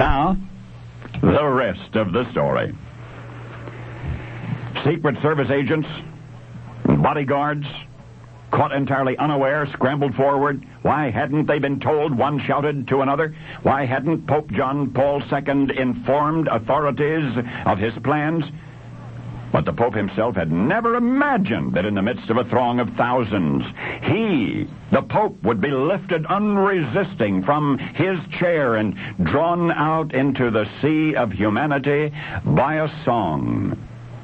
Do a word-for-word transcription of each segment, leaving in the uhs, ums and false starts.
Now, the rest of the story. Secret Service agents, bodyguards, caught entirely unaware, scrambled forward. Why hadn't they been told? One shouted to another. Why hadn't Pope John Paul the Second informed authorities of his plans? But the Pope himself had never imagined that in the midst of a throng of thousands, he, the Pope, would be lifted unresisting from his chair and drawn out into the sea of humanity by a song.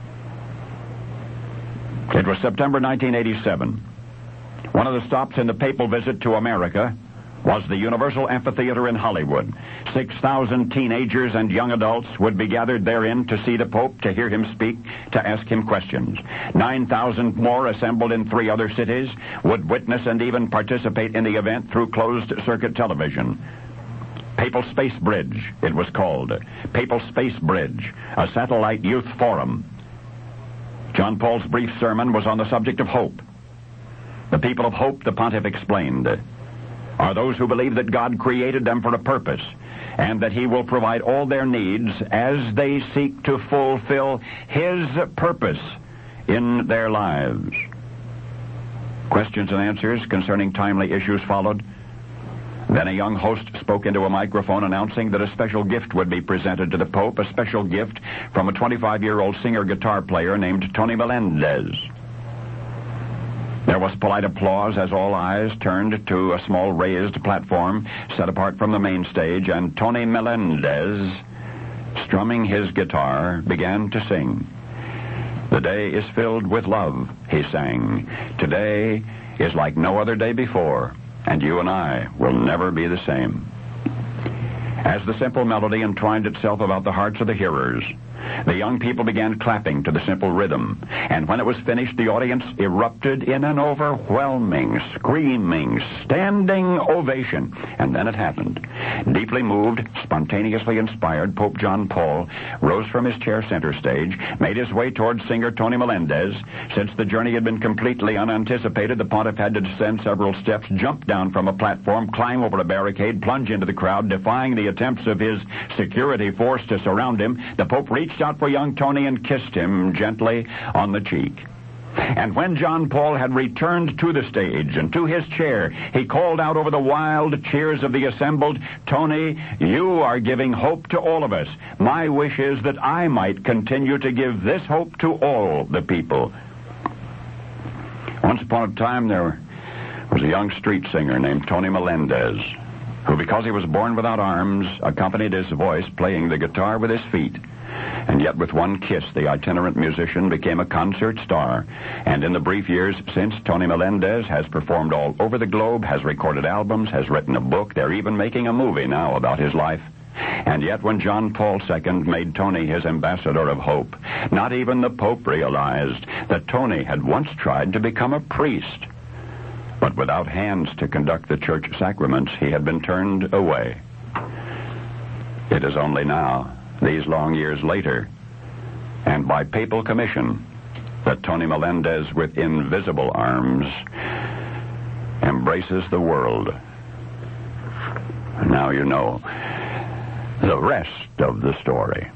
It was September nineteen eighty-seven. One of the stops in the papal visit to America was the Universal Amphitheater in Hollywood. Six thousand teenagers and young adults would be gathered therein to see the Pope, to hear him speak, to ask him questions. Nine thousand more assembled in three other cities would witness and even participate in the event through closed-circuit television. Papal Space Bridge, it was called. Papal Space Bridge, a satellite youth forum. John Paul's brief sermon was on the subject of hope. The people of hope, the pontiff explained, are those who believe that God created them for a purpose and that he will provide all their needs as they seek to fulfill his purpose in their lives. Questions and answers concerning timely issues followed. Then a young host spoke into a microphone announcing that a special gift would be presented to the Pope, a special gift from a twenty-five-year-old singer-guitar player named Tony Melendez. There was polite applause as all eyes turned to a small raised platform set apart from the main stage, and Tony Melendez, strumming his guitar, began to sing. The day is filled with love, he sang. Today is like no other day before, and you and I will never be the same. As the simple melody entwined itself about the hearts of the hearers, the young people began clapping to the simple rhythm, and when it was finished, the audience erupted in an overwhelming, screaming, standing ovation. And then it happened. Deeply moved, spontaneously inspired, Pope John Paul rose from his chair center stage, made his way towards singer Tony Melendez. Since the journey had been completely unanticipated, the pontiff had to descend several steps, jump down from a platform, climb over a barricade, plunge into the crowd, defying the attempts of his security force to surround him. The Pope reached out for young Tony and kissed him gently on the cheek. And when John Paul had returned to the stage and to his chair, he called out over the wild cheers of the assembled, "Tony, you are giving hope to all of us. My wish is that I might continue to give this hope to all the people." Once upon a time, there was a young street singer named Tony Melendez, who, because he was born without arms, accompanied his voice playing the guitar with his feet. And yet with one kiss, the itinerant musician became a concert star. And in the brief years since, Tony Melendez has performed all over the globe, has recorded albums, has written a book. They're even making a movie now about his life. And yet when John Paul the Second made Tony his ambassador of hope, not even the Pope realized that Tony had once tried to become a priest. But without hands to conduct the church sacraments, he had been turned away. It is only now, these long years later, and by papal commission, that Tony Melendez, with invisible arms, embraces the world. Now you know the rest of the story.